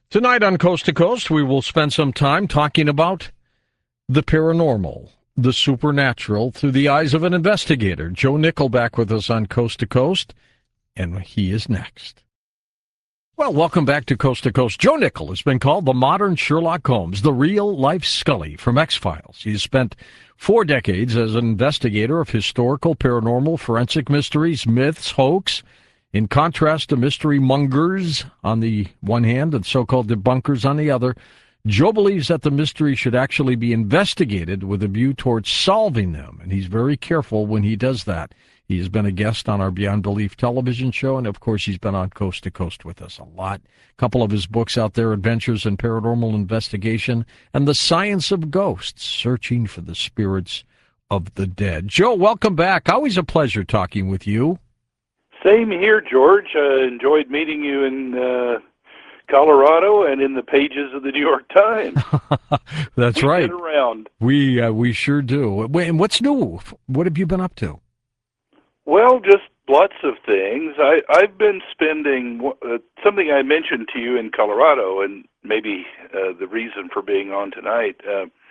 Tonight on Coast to Coast, we will spend some time talking about the paranormal, the supernatural, through the eyes of an investigator. Joe Nickel back with us on Coast to Coast, and he is next. Well, welcome back to Coast. Joe Nickel has been called the modern Sherlock Holmes, the real-life Scully from X-Files. He's spent 4 decades as an investigator of historical, paranormal, forensic mysteries, myths, hoax. In contrast to mystery mongers on the one hand and so-called debunkers on the other, Joe believes that the mystery should actually be investigated with a view towards solving them, and he's very careful when he does that. He has been a guest on our Beyond Belief television show, and of course he's been on Coast to Coast with us a lot. A couple of his books out there, Adventures in Paranormal Investigation and The Science of Ghosts, Searching for the Spirits of the Dead. Joe, welcome back. Always a pleasure talking with you. Same here, George. Enjoyed meeting you in Colorado and in the pages of the New York Times. That's right. We get around. We sure do. And what's new? What have you been up to? Well, just lots of things. I've been spending something I mentioned to you in Colorado, and maybe the reason for being on tonight.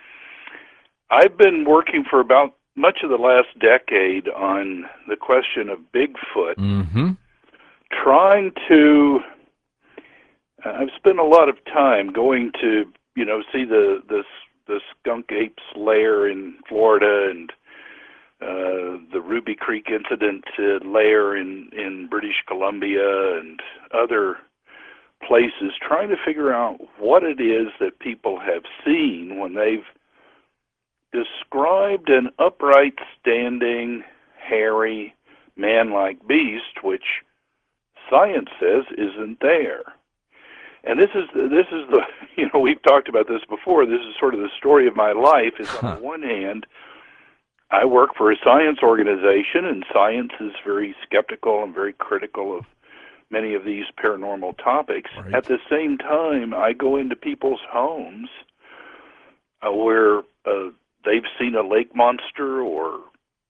I've been working for about much of the last decade on the question of Bigfoot, trying to. I've spent a lot of time going to, see the skunk ape's lair in Florida and the Ruby Creek incident lair in British Columbia and other places, trying to figure out what it is that people have seen when they've described an upright, standing, hairy, man-like beast, which science says isn't there. And this is the we've talked about this before. This is sort of the story of my life. Is on the one hand, I work for a science organization, and science is very skeptical and very critical of many of these paranormal topics. Right. At the same time, I go into people's homes where they've seen a lake monster or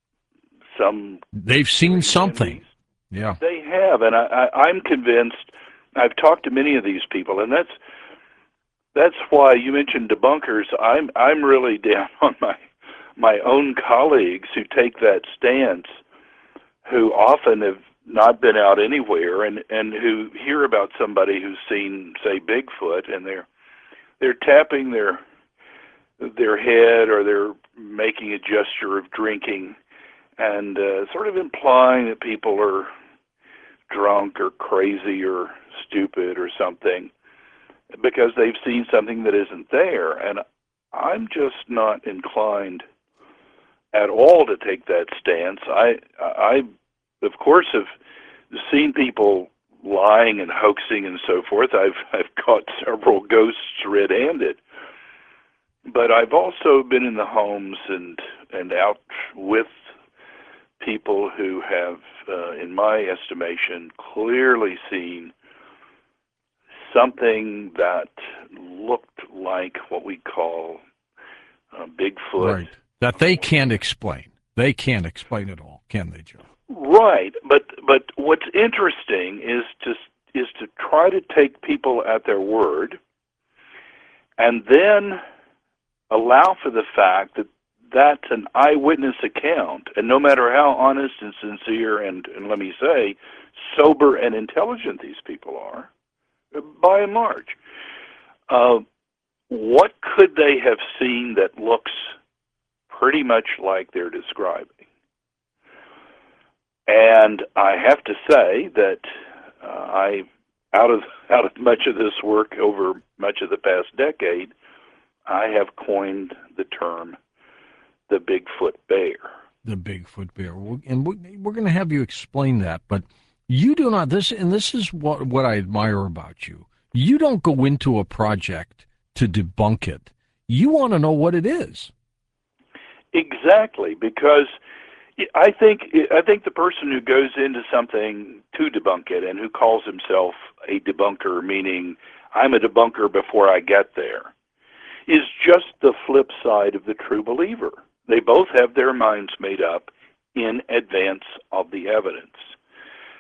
they've seen something. Enemies. Yeah, they have, and I'm convinced. I've talked to many of these people, and that's why you mentioned debunkers. I'm really down on my own colleagues who take that stance, who often have not been out anywhere, and who hear about somebody who's seen, say, Bigfoot, and they're tapping their head, or they're making a gesture of drinking, and sort of implying that people are drunk or crazy or stupid or something because they've seen something that isn't there. And I'm just not inclined at all to take that stance. I of course have seen people lying and hoaxing and so forth. I've caught several ghosts red-handed. But I've also been in the homes and out with people who have, in my estimation, clearly seen something that looked like what we call Bigfoot. Right. That they can't explain. They can't explain it all, can they, Joe? Right. But what's interesting is to try to take people at their word, and then allow for the fact that that's an eyewitness account, and no matter how honest and sincere and let me say, sober and intelligent these people are, by and large, what could they have seen that looks pretty much like they're describing? And I have to say that out of much of this work over much of the past decade, I have coined the term the Bigfoot bear. The Bigfoot bear. And we're going to have you explain that, but you do not, this is what I admire about you. You don't go into a project to debunk it. You want to know what it is. Exactly, because I think the person who goes into something to debunk it and who calls himself a debunker, meaning I'm a debunker before I get there, is just the flip side of the true believer. They both have their minds made up in advance of the evidence.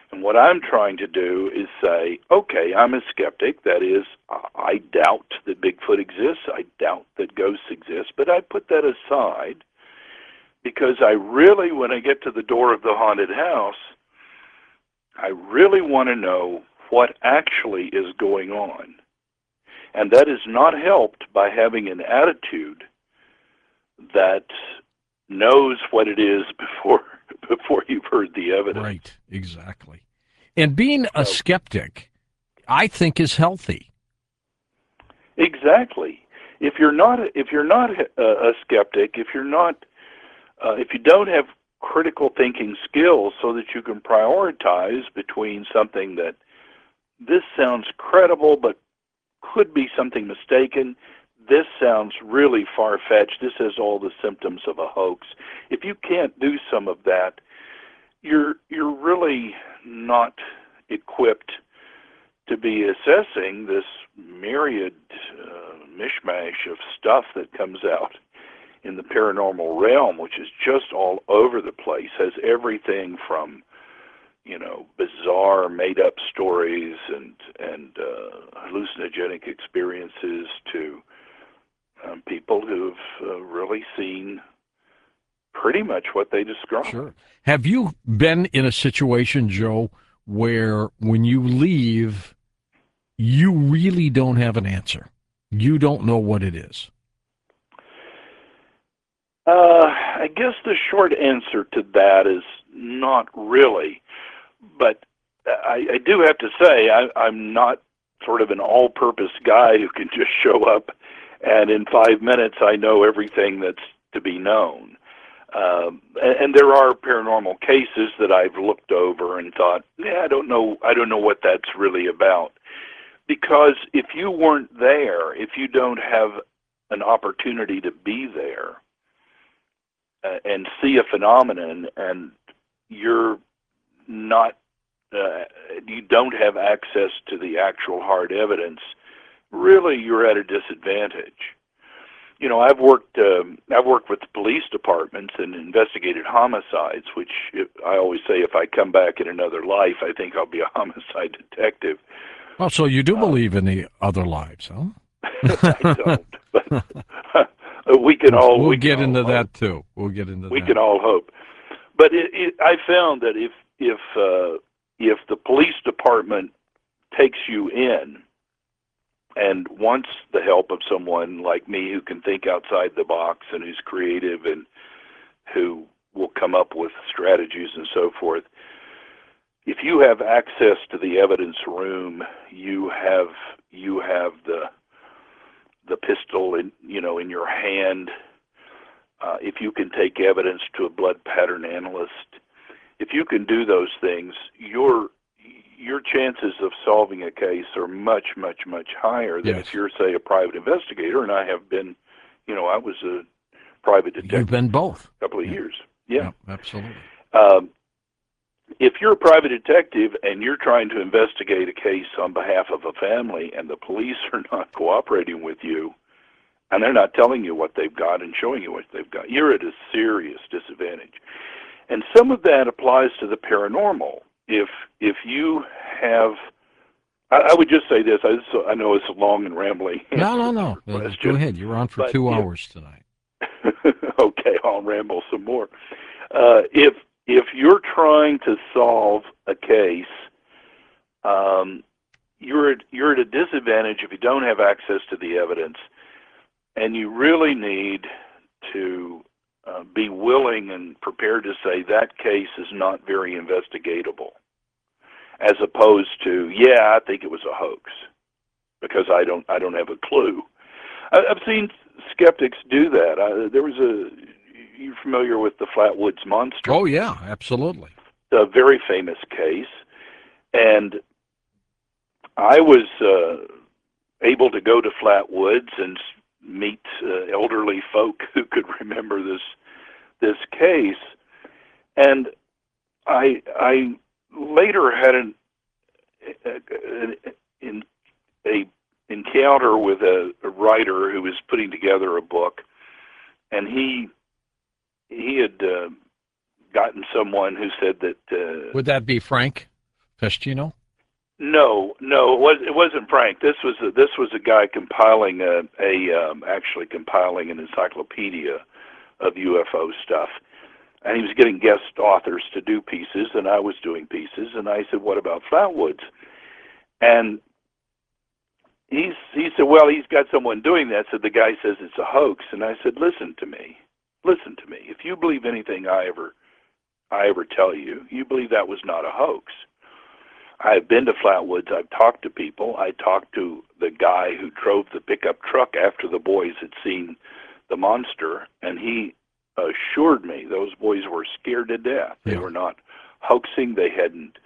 And what I'm trying to do is say, okay, I'm a skeptic. That is, I doubt that Bigfoot exists. I doubt that ghosts exist. But I put that aside because I really, when I get to the door of the haunted house, I really want to know what actually is going on. And that is not helped by having an attitude that knows what it is before you've heard the evidence. Right, exactly. And being a skeptic, I think, is healthy. Exactly. If you're not a skeptic, if you don't have critical thinking skills so that you can prioritize between something that this sounds credible but could be something mistaken, this sounds really far-fetched, this has all the symptoms of a hoax. If you can't do some of that, you're really not equipped to be assessing this myriad mishmash of stuff that comes out in the paranormal realm, which is just all over the place, has everything from bizarre made-up stories and hallucinogenic experiences to people who've really seen pretty much what they describe. Sure. Have you been in a situation, Joe, where when you leave, you really don't have an answer? You don't know what it is? I guess the short answer to that is not really. But I do have to say I'm not sort of an all-purpose guy who can just show up and in 5 minutes I know everything that's to be known. And there are paranormal cases that I've looked over and thought, I don't know what that's really about. Because if you weren't there, if you don't have an opportunity to be there and see a phenomenon, and you're not, you don't have access to the actual hard evidence, really you're at a disadvantage. I've worked with the police departments and investigated homicides, which I always say if I come back in another life, I think I'll be a homicide detective. Well, so you do believe in the other lives, huh? I don't, but we can all. We'll get into that too. We'll get into that. We can all hope. But I found that if the police department takes you in and wants the help of someone like me who can think outside the box and who's creative and who will come up with strategies and so forth, if you have access to the evidence room, you have the pistol in your hand. If you can take evidence to a blood pattern analyst, if you can do those things, your chances of solving a case are much, much, much higher than if you're, say, a private investigator. And I have been, I was a private detective. You've been both. A couple of years. Yeah, absolutely. If you're a private detective and you're trying to investigate a case on behalf of a family and the police are not cooperating with you and they're not telling you what they've got and showing you what they've got, you're at a serious disadvantage. And some of that applies to the paranormal. If you have, I would just say this, I know it's a long and rambling answer. No. Go ahead. You're on for 2 hours tonight. Okay, I'll ramble some more. If you're trying to solve a case, you're at a disadvantage if you don't have access to the evidence, and you really need to be willing and prepared to say that case is not very investigatable, as opposed to, I think it was a hoax, because I don't have a clue. I've seen skeptics do that. You're familiar with the Flatwoods Monster? Oh, yeah, absolutely. A very famous case. And I was able to go to Flatwoods and meet elderly folk who could remember this case. And I later had an encounter with a writer who was putting together a book, and he had gotten someone who said that... Would that be Frank Pestino? No, it wasn't Frank. This was a guy compiling actually compiling an encyclopedia of UFO stuff, and he was getting guest authors to do pieces, and I was doing pieces, and I said, "What about Flatwoods?" And he said, "Well, he's got someone doing that." So the guy says it's a hoax, and I said, "Listen to me. If you believe anything I ever tell you, you believe that was not a hoax." I've been to Flatwoods. I've talked to people. I talked to the guy who drove the pickup truck after the boys had seen the monster, and he assured me those boys were scared to death. They were not hoaxing. They hadn't,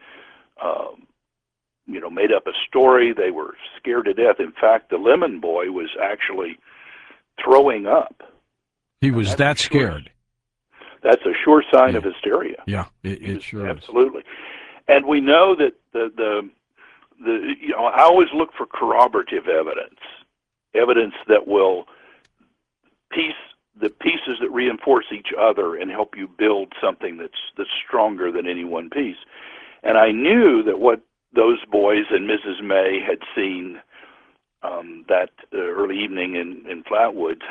made up a story. They were scared to death. In fact, the Lemon Boy was actually throwing up. He was that scared. That's a sure sign of hysteria. Yeah, it sure is. Absolutely. And we know that I always look for corroborative evidence that will the pieces that reinforce each other and help you build something that's stronger than any one piece. And I knew that what those boys and Mrs. May had seen that early evening in Flatwoods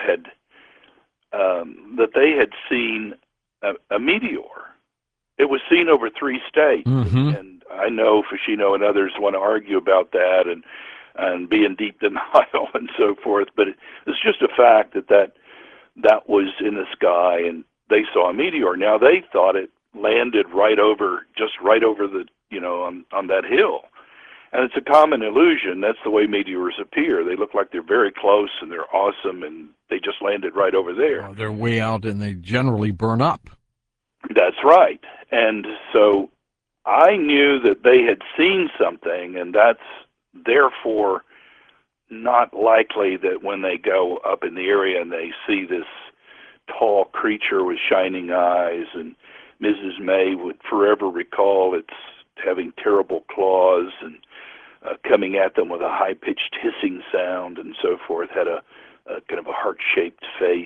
that they had seen a meteor. It was seen over 3 states, and I know Fushino and others want to argue about that and be in deep denial and so forth, but it's just a fact that was in the sky, and they saw a meteor. Now, they thought it landed right over the, on that hill. And it's a common illusion. That's the way meteors appear. They look like they're very close, and they're awesome, and they just landed right over there. Well, they're way out, and they generally burn up. That's right. And so I knew that they had seen something, and that's therefore not likely that when they go up in the area and they see this tall creature with shining eyes, and Mrs. May would forever recall its having terrible claws and coming at them with a high-pitched hissing sound and so forth, had a kind of a heart-shaped face.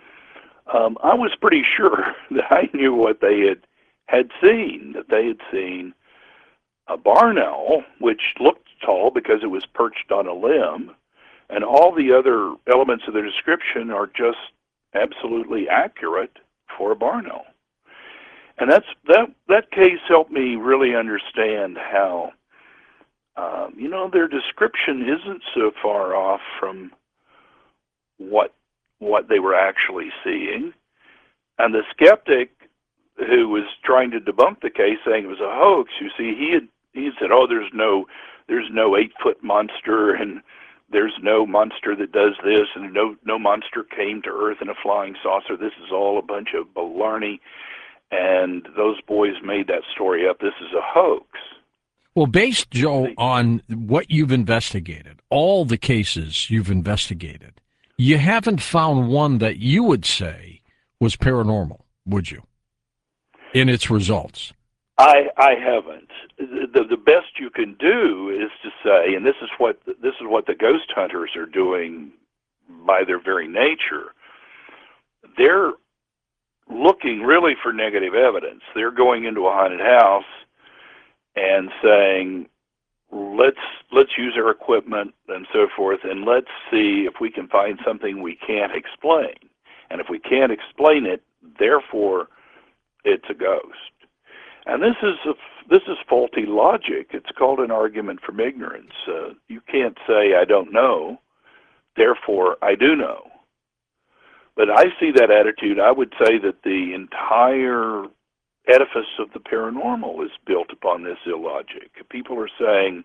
I was pretty sure that I knew what they had seen, that they had seen a barn owl, which looked tall because it was perched on a limb, and all the other elements of the description are just absolutely accurate for a barn owl. And that case helped me really understand how, their description isn't so far off from what they were actually seeing. And the skeptic who was trying to debunk the case, saying it was a hoax, you see, he said, "Oh, there's no 8-foot monster, and there's no monster that does this, and no monster came to Earth in a flying saucer. This is all a bunch of baloney, and those boys made that story up. This is a hoax." Well, based, Joe, on what you've investigated, all the cases you've investigated, you haven't found one that you would say was paranormal, would you, in its results? I haven't. The best you can do is to say, and this is what the ghost hunters are doing by their very nature. They're looking really for negative evidence. They're going into a haunted house and saying, let's use our equipment and so forth, and let's see if we can find something we can't explain. And if we can't explain it, therefore, it's a ghost. And this is faulty logic. It's called an argument from ignorance. You can't say, "I don't know, therefore I do know." But I see that attitude. I would say that the entire edifice of the paranormal is built upon this illogic. People are saying,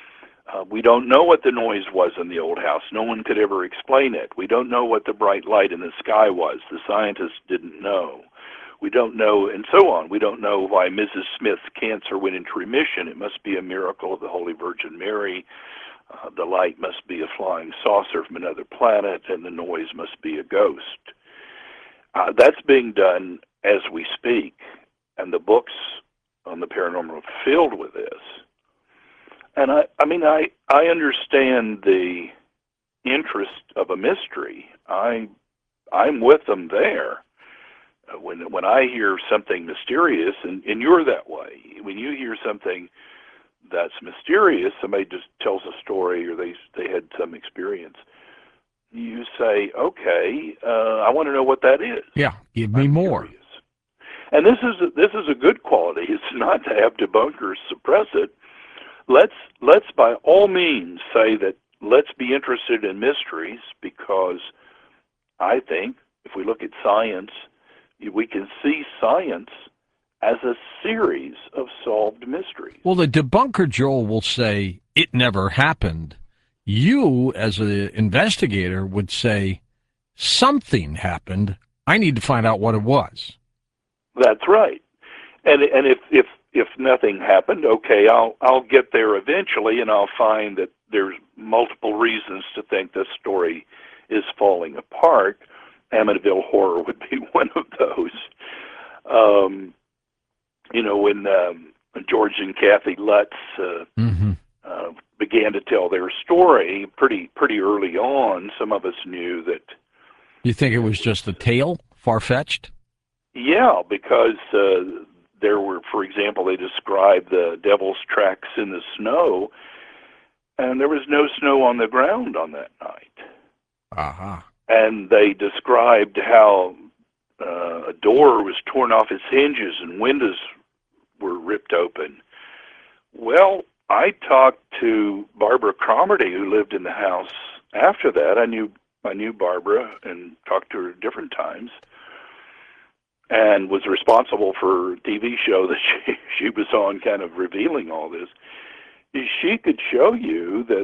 we don't know what the noise was in the old house. No one could ever explain it. We don't know what the bright light in the sky was. The scientists didn't know. We don't know, and so on. We don't know why Mrs. Smith's cancer went into remission. It must be a miracle of the Holy Virgin Mary. The light must be a flying saucer from another planet, and the noise must be a ghost. That's being done as we speak, and the books on the paranormal are filled with this. And I understand the interest of a mystery. I'm with them there. When I hear something mysterious, and you're that way, when you hear something that's mysterious. Somebody just tells a story, or they had some experience. You say, okay, I want to know what that is. Yeah, give me more. Curious. And this is a good quality. It's not to have debunkers suppress it. Let's by all means say that let's be interested in mysteries, because I think if we look at science, we can see science as a series of solved mysteries. Well, the debunker, Joel, will say it never happened. You, as an investigator, would say something happened. I need to find out what it was. That's right. And if nothing happened, okay, I'll get there eventually, and I'll find that there's multiple reasons to think this story is falling apart. Amityville Horror would be one of those. When George and Kathy Lutz began to tell their story pretty early on, some of us knew that. You think it was just a tale, far-fetched? Yeah, because there were, for example, they described the devil's tracks in the snow, and there was no snow on the ground on that night. Uh-huh. And they described how a door was torn off its hinges and windows were ripped open. Well, I talked to Barbara Cromartie, who lived in the house after that. I knew Barbara and talked to her different times, and was responsible for a TV show that she was on, kind of revealing all this. She could show you that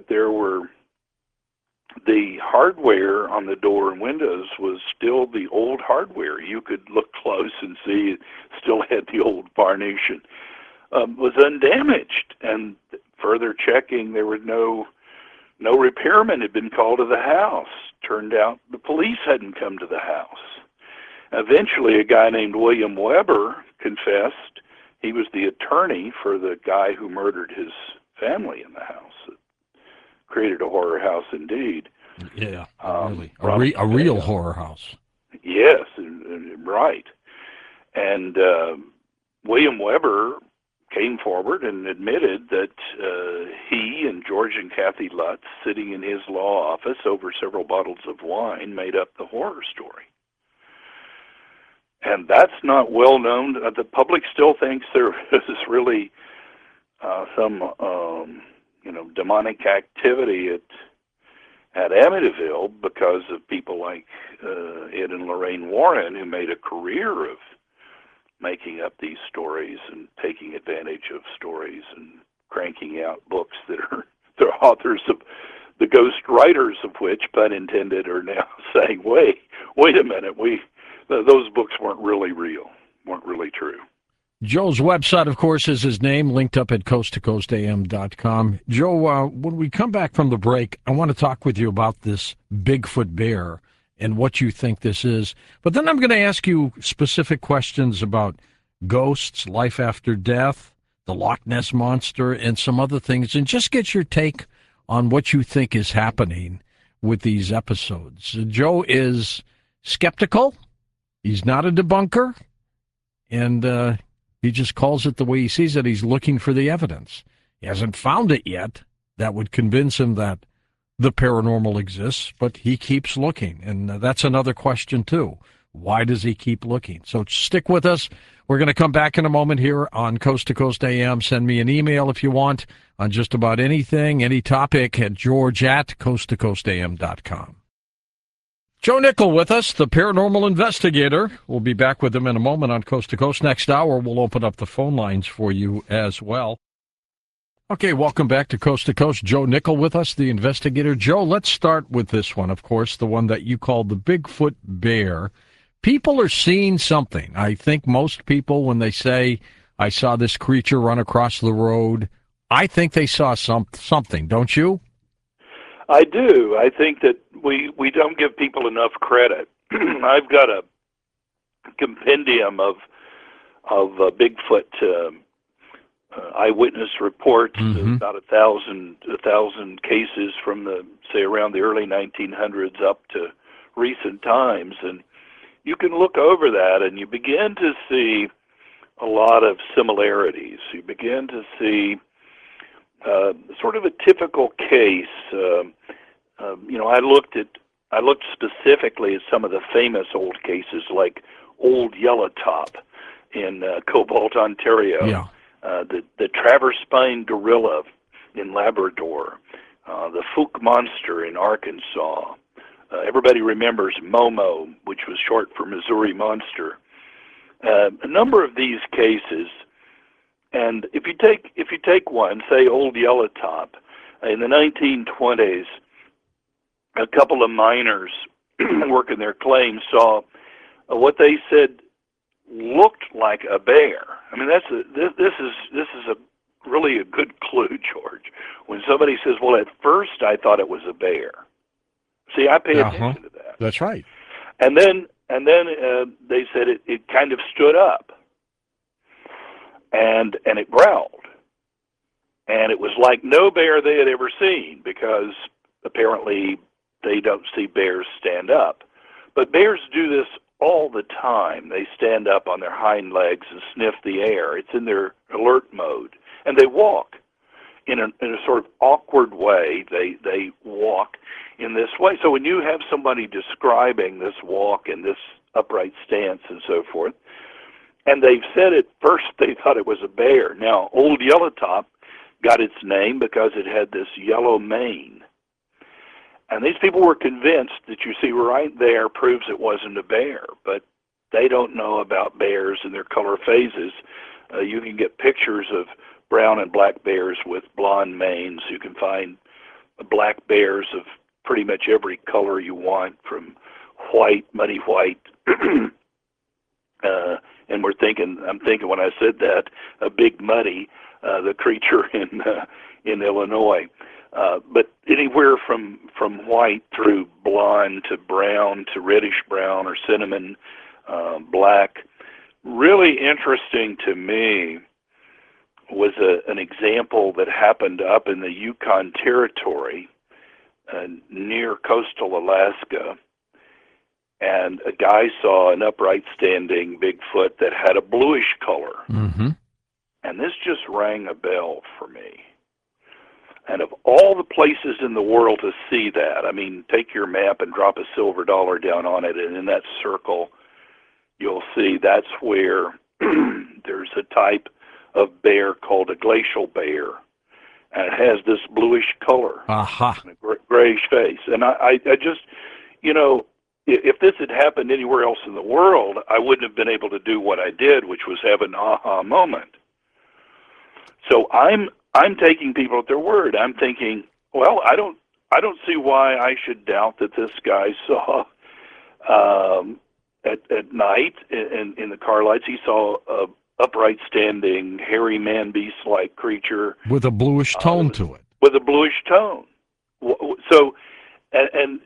the hardware on the door and windows was still the old hardware. You could look close and see it still had the old varnish and was undamaged. And further checking, there were no repairman had been called to the house. Turned out the police hadn't come to the house. Eventually, a guy named William Weber confessed. He was the attorney for the guy who murdered his family in the house. It created a horror house indeed. Yeah, really. A real horror house. Yes, right. And William Weber came forward and admitted that he and George and Kathy Lutz, sitting in his law office over several bottles of wine, made up the horror story. And that's not well known. The public still thinks there is really some demonic activity at Amityville because of people like Ed and Lorraine Warren, who made a career of making up these stories and taking advantage of stories and cranking out books that are the authors of, the ghost writers of which, pun intended, are now saying, wait a minute, those books weren't really real, weren't really true. Joe's website, of course, is his name, linked up at coasttocoastam.com. Joe, when we come back from the break, I want to talk with you about this Bigfoot bear and what you think this is. But then I'm going to ask you specific questions about ghosts, life after death, the Loch Ness Monster, and some other things, and just get your take on what you think is happening with these episodes. Joe is skeptical. He's not a debunker. And he just calls it the way he sees it. He's looking for the evidence. He hasn't found it yet that would convince him that the paranormal exists, but he keeps looking. And that's another question, too. Why does he keep looking? So stick with us. We're going to come back in a moment here on Coast to Coast AM. Send me an email if you want on just about anything, any topic at george@coasttocoastam.com. Joe Nickell with us, the paranormal investigator. We'll be back with him in a moment on Coast to Coast. Next hour, we'll open up the phone lines for you as well. Okay, welcome back to Coast. Joe Nickell with us, the investigator. Joe, let's start with this one, of course, the one that you call the Bigfoot bear. People are seeing something. I think most people, when they say, I saw this creature run across the road, I think they saw something, don't you? I do. I think that we don't give people enough credit. I've got a compendium of Bigfoot eyewitness reports, about 1,000 cases from around the early 1900s up to recent times, and you can look over that and you begin to see a lot of similarities. You begin to see sort of a typical case. I looked specifically at some of the famous old cases, like Old Yellow Top in Cobalt, Ontario, Yeah. the Traverse Spine Gorilla in Labrador, the Fook Monster in Arkansas. Everybody remembers Momo, which was short for Missouri Monster. A number of these cases, and if you take one, say Old Yellow Top, in the 1920s, a couple of miners working their claims saw what they said looked like a bear. I mean, this is really a good clue, George. When somebody says, "Well, at first I thought it was a bear," see, I pay attention to that. That's right. And then they said it kind of stood up, and it growled, and it was like no bear they had ever seen, because apparently they don't see bears stand up. But bears do this all the time. They stand up on their hind legs and sniff the air. It's in their alert mode. And they walk in a sort of awkward way. They walk in this way. So when you have somebody describing this walk and this upright stance and so forth, and they've said at first they thought it was a bear. Now, Old Yellow Top got its name because it had this yellow mane. And these people were convinced that you see right there proves it wasn't a bear, but they don't know about bears and their color phases. You can get pictures of brown and black bears with blonde manes. You can find black bears of pretty much every color you want, from white, muddy white, and I'm thinking when I said that, a Big Muddy, the creature in Illinois. But anywhere from white through blonde to brown to reddish brown or cinnamon black. Really interesting to me was an example that happened up in the Yukon Territory near coastal Alaska. And a guy saw an upright standing Bigfoot that had a bluish color. Mm-hmm. And this just rang a bell for me. And of all the places in the world to see that, I mean, take your map and drop a silver dollar down on it, and in that circle, you'll see that's where there's a type of bear called a glacial bear. And it has this bluish color and a grayish face. And I just, if this had happened anywhere else in the world, I wouldn't have been able to do what I did, which was have an aha moment. So I'm taking people at their word. I'm thinking, well, I don't see why I should doubt that this guy saw at night in the car lights. He saw a upright standing, hairy man beast like creature with a bluish tone to it. With a bluish tone. So, and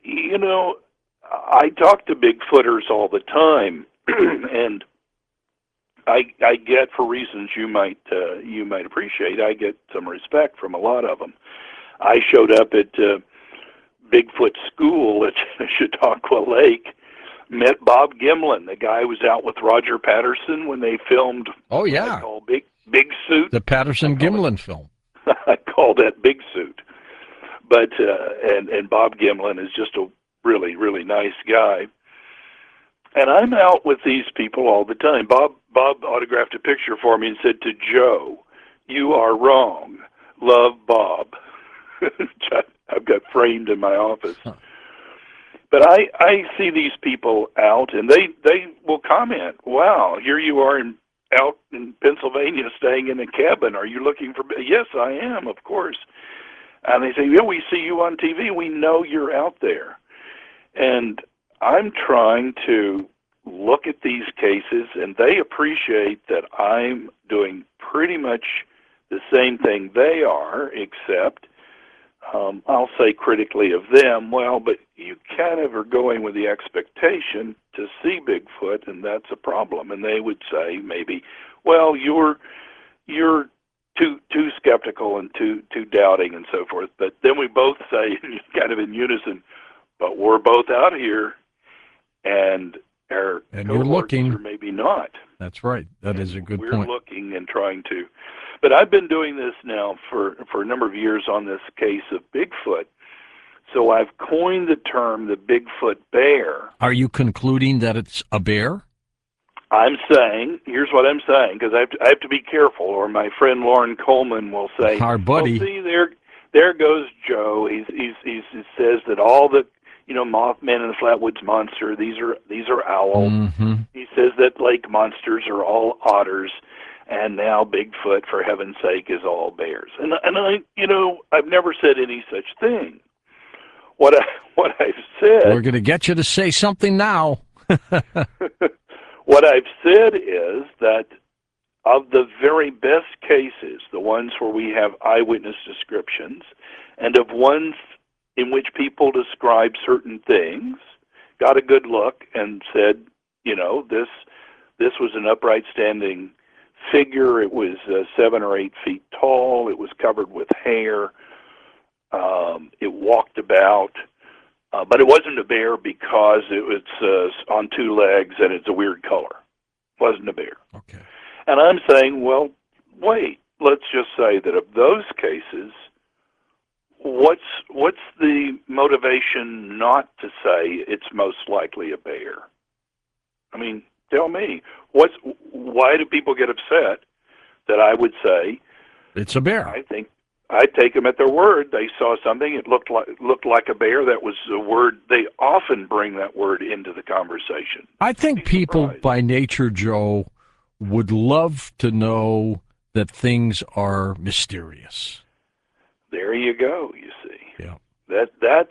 I talk to Bigfooters all the time, and I get, for reasons you might appreciate, I get some respect from a lot of them. I showed up at Bigfoot School at Chautauqua Lake, met Bob Gimlin, the guy who was out with Roger Patterson when they filmed. Oh yeah, what I call Big Suit. The Patterson Gimlin film. I call that Big Suit. But and Bob Gimlin is just a really, really nice guy. And I'm out with these people all the time. Bob autographed a picture for me and said to Joe, "You are wrong. Love, Bob." I've got framed in my office. Huh. But I see these people out, and they will comment, "Wow, here you are out in Pennsylvania staying in a cabin. Are you looking for..." "Yes, I am, of course." And they say, "Yeah, we see you on TV. We know you're out there." And I'm trying to look at these cases, and they appreciate that I'm doing pretty much the same thing they are, except I'll say critically of them, well, but you kind of are going with the expectation to see Bigfoot, and that's a problem. And they would say maybe, well, you're too skeptical and too doubting and so forth. But then we both say, kind of in unison, but we're both out here, and you're looking, or maybe not. That's right. That is a good point. point. We're looking and trying to. But I've been doing this now for a number of years on this case of Bigfoot. So I've coined the term the Bigfoot bear. Are you concluding that it's a bear? I'm saying, here's what I'm saying, because I have to be careful, or my friend Lauren Coleman will say, Our buddy. "Oh, see, there goes Joe. He says that all the Mothman and the Flatwoods Monster, these are owls. Mm-hmm. He says that lake monsters are all otters, and now Bigfoot, for heaven's sake, is all bears." And I, I've never said any such thing. What I've said. We're going to get you to say something now. What I've said is that of the very best cases, the ones where we have eyewitness descriptions, and of ones in which people describe certain things, got a good look and said, this was an upright standing figure. It was 7 or 8 feet tall. It was covered with hair. It walked about. But it wasn't a bear because it was on 2 legs and it's a weird color. It wasn't a bear. Okay. And I'm saying, well, wait. Let's just say that of those cases, what's the motivation not to say it's most likely a bear? I mean, tell me, why do people get upset that I would say it's a bear? I think I'd take them at their word. They saw something. It looked like a bear. That was a word. They often bring that word into the conversation. I think people by nature, Joe, would love to know that things are mysterious. There you go. You see. Yeah. That's.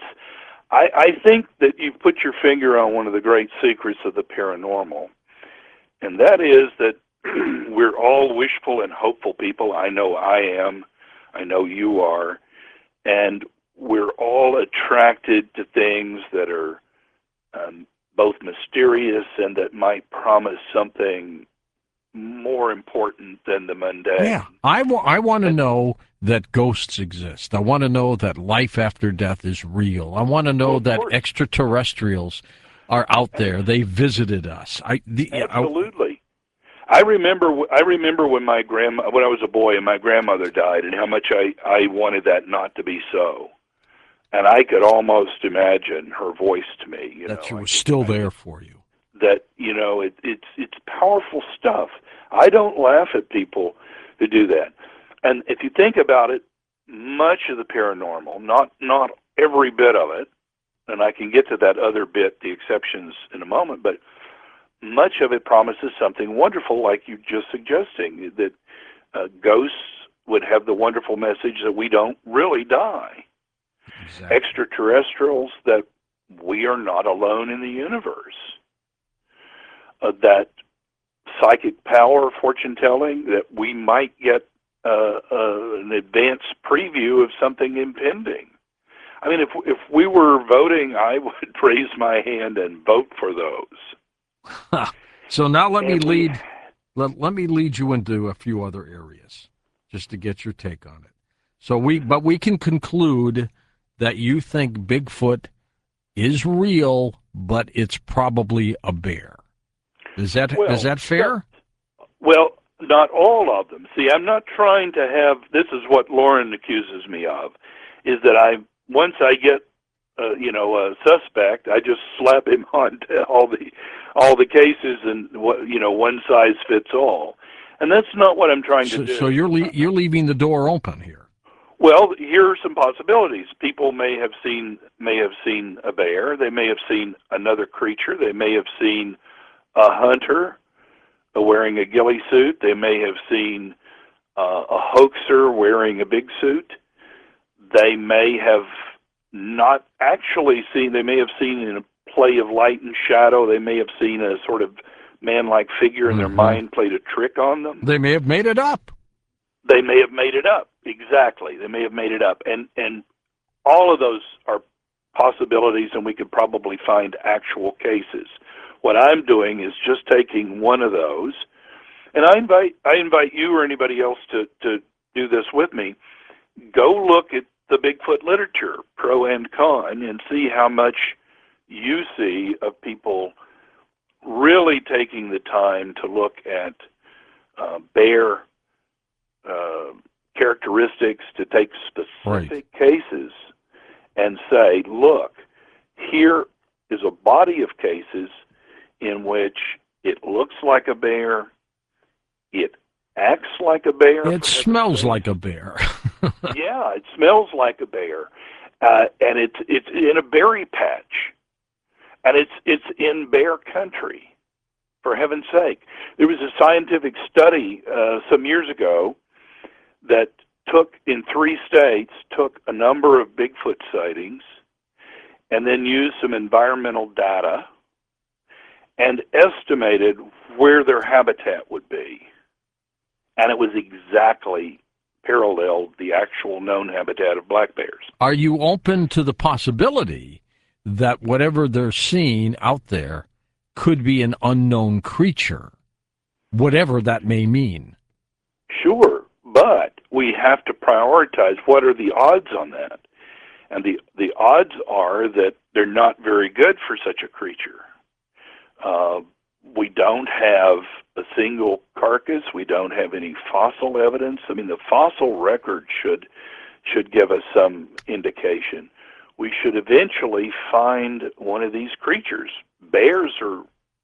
I think that you've put your finger on one of the great secrets of the paranormal, and that is that we're all wishful and hopeful people. I know I am. I know you are, and we're all attracted to things that are both mysterious and that might promise something more important than the mundane. Yeah, I want to know that ghosts exist. I want to know that life after death is real. I want to know that extraterrestrials are out there. They visited us. Absolutely. I remember when when I was a boy and my grandmother died, and how much I wanted that not to be so. And I could almost imagine her voice to me. That she was still there for you. That it's powerful stuff. I don't laugh at people who do that. And if you think about it, much of the paranormal, not every bit of it, and I can get to that other bit, the exceptions, in a moment, but much of it promises something wonderful, like you just suggesting, that ghosts would have the wonderful message that we don't really die. Exactly. Extraterrestrials, that we are not alone in the universe. That psychic power, fortune-telling, that we might get an advanced preview of something impending. I mean, if we were voting, I would raise my hand and vote for those. So now let me lead you into a few other areas, just to get your take on it. So we can conclude that you think Bigfoot is real, but it's probably a bear. Is that fair? Well, not all of them. See, I'm not trying to have. This is what Lauren accuses me of, is that once I get a suspect, I just slap him on to all the cases, and one size fits all. And that's not what I'm trying to do. So you're leaving the door open here. Well, here are some possibilities. People may have seen a bear. They may have seen another creature. They may have seen a hunter wearing a ghillie suit. They may have seen a hoaxer wearing a big suit. They may have not actually seen. They may have seen in a play of light and shadow. They may have seen a sort of man-like figure, and their mind played a trick on them. They may have made it up. They may have made it up. Exactly. They may have made it up. And all of those are possibilities, and we could probably find actual cases. What I'm doing is just taking one of those, and I invite you or anybody else to do this with me. Go look at the Bigfoot literature, pro and con, and see how much you see of people really taking the time to look at bear characteristics, to take specific Right. cases and say, look, here is a body of cases in which it looks like a bear, it acts like a bear. It smells like a bear. Yeah, it smells like a bear, and it's in a berry patch, and it's in bear country. For heaven's sake, there was a scientific study some years ago that took in 3 states took a number of Bigfoot sightings, and then used some environmental data and estimated where their habitat would be, and it was exactly paralleled the actual known habitat of black bears. Are you open to the possibility that whatever they're seeing out there could be an unknown creature, whatever that may mean? Sure, but we have to prioritize what are the odds on that. And the odds are that they're not very good for such a creature. We don't have a single carcass. We don't have any fossil evidence. I mean, the fossil record should give us some indication. We should eventually find one of these creatures. Bears are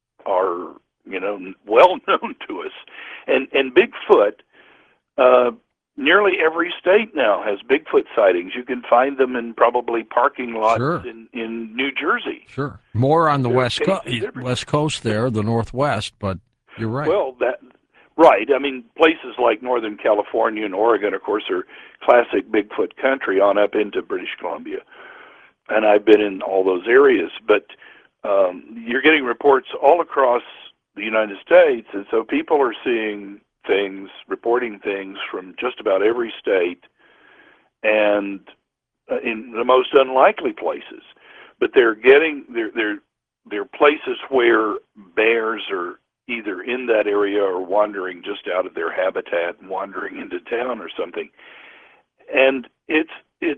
well known to us, and Bigfoot. Nearly every state now has Bigfoot sightings. You can find them in probably parking lots Sure. in New Jersey. Sure. More on the There are West cases everywhere. West Coast there, the Northwest, but you're right. Well, right. I mean, places like Northern California and Oregon, of course, are classic Bigfoot country on up into British Columbia. And I've been in all those areas. But you're getting reports all across the United States, and so people are seeing things, reporting things from just about every state, and in the most unlikely places. But they're places where bears are either in that area or wandering just out of their habitat and wandering into town or something. And it's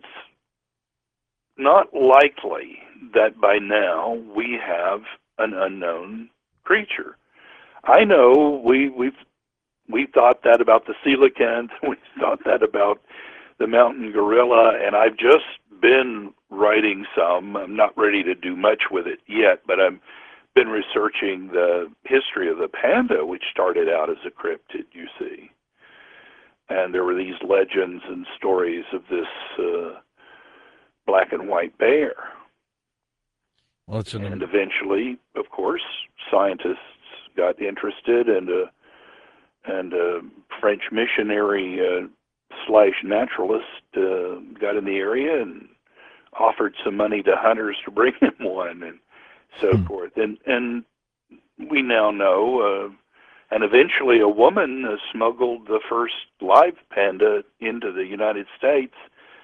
not likely that by now we have an unknown creature. I know we thought that about the coelacanth, we thought that about the mountain gorilla, and I've just been writing some. I'm not ready to do much with it yet, but I've been researching the history of the panda, which started out as a cryptid, you see. And there were these legends and stories of this black and white bear. Well, and eventually, of course, scientists got interested, and a French missionary / naturalist got in the area and offered some money to hunters to bring him one, and so forth. And we now know, and eventually a woman smuggled the first live panda into the United States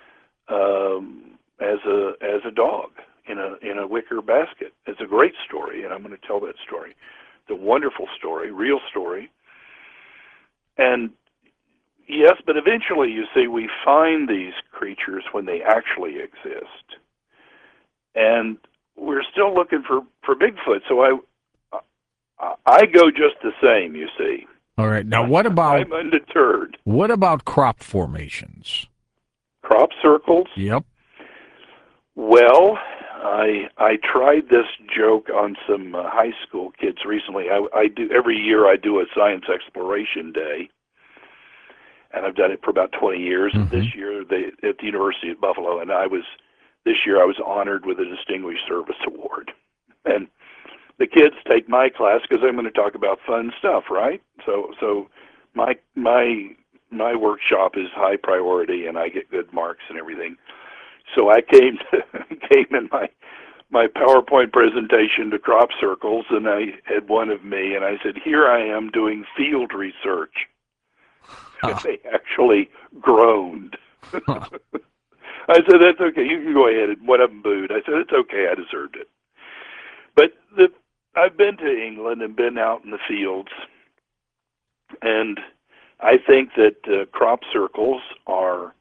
as a dog in a wicker basket. It's a great story, and I'm going to tell that story. It's a wonderful story, real story. And yes, but eventually, you see, we find these creatures when they actually exist. And we're still looking for Bigfoot, so I go just the same, you see. All right. Now, what about... I'm undeterred. What about crop formations? Crop circles? Yep. Well, I tried this joke on some high school kids recently. I do every year. I do a science exploration day, and I've done it for about 20 years. Mm-hmm. This year, at the University of Buffalo, and this year I was honored with a Distinguished Service Award. And the kids take my class because I'm going to talk about fun stuff, right? So my workshop is high priority, and I get good marks and everything. So I came in my PowerPoint presentation to crop circles, and I had one of me, and I said, here I am doing field research. And they actually groaned. I said, that's okay. You can go ahead. And one of them booed. I said, it's okay. I deserved it. But I've been to England and been out in the fields, and I think that crop circles are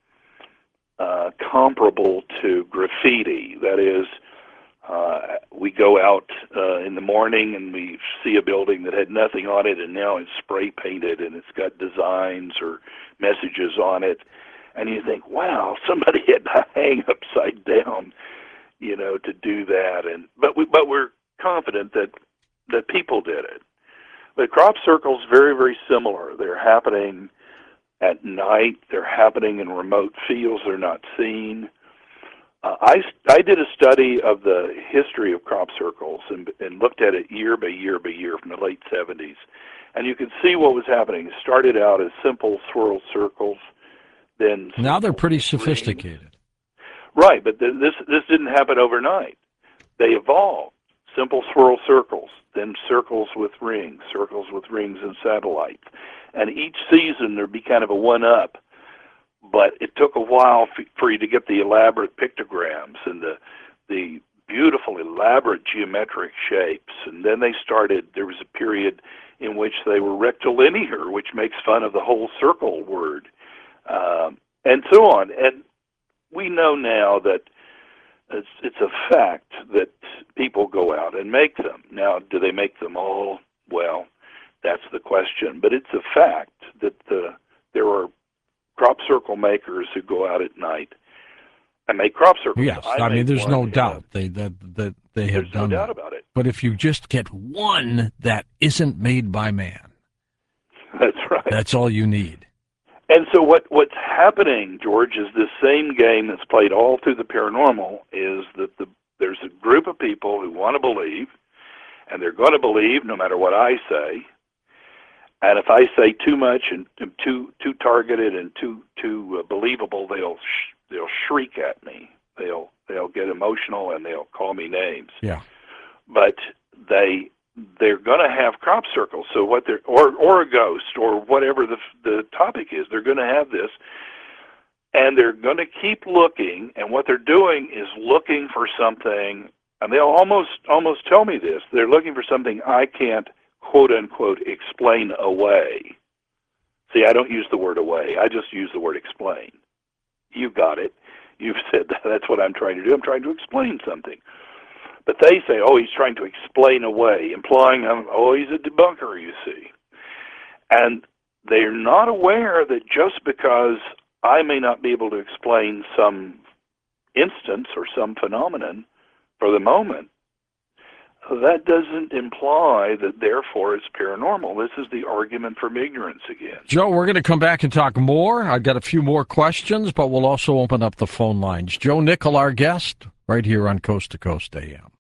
comparable to graffiti. That is, we go out in the morning, and we see a building that had nothing on it, and now it's spray painted and it's got designs or messages on it, and you think, wow, somebody had to hang upside down, to do that. But we're confident that people did it. But crop circles, very, very similar. They're happening at night. They're happening in remote fields. They're not seen. I did a study of the history of crop circles and looked at it year by year by year from the late 70s. And you could see what was happening. It started out as simple swirl circles. Then now they're pretty sophisticated. Rings. Right, but this didn't happen overnight. They evolved. Simple swirl circles, then circles with rings and satellites. And each season there'd be kind of a one-up. But it took a while for you to get the elaborate pictograms and the beautiful, elaborate geometric shapes. And then there was a period in which they were rectilinear, which makes fun of the whole circle word, and so on. And we know now that it's a fact that people go out and make them. Now, do they make them all? Well, that's the question. But it's a fact that there are crop circle makers who go out at night and make crop circles. Yes, I mean, there's no doubt they have done no doubt about it. But if you just get one that isn't made by man, that's right. That's all you need. And so what's happening, George, is this same game that's played all through the paranormal is that there's a group of people who want to believe, and they're going to believe no matter what I say. And if I say too much and too targeted and too believable, they'll shriek at me. They'll get emotional and they'll call me names. Yeah. But they're going to have crop circles. So what they're or a ghost or whatever the topic is, they're going to have this, and they're going to keep looking. And what they're doing is looking for something, and they'll almost tell me this. They're looking for something I can't, quote unquote, explain away. See, I don't use the word away. I just use the word explain. You got it. You've said that. That's what I'm trying to do. I'm trying to explain something. But they say, oh, he's trying to explain away, implying, he's a debunker, you see. And they're not aware that just because I may not be able to explain some instance or some phenomenon for the moment, that doesn't imply that therefore it's paranormal. This is the argument from ignorance again. Joe, we're going to come back and talk more. I've got a few more questions, but we'll also open up the phone lines. Joe Nickell, our guest, right here on Coast to Coast AM.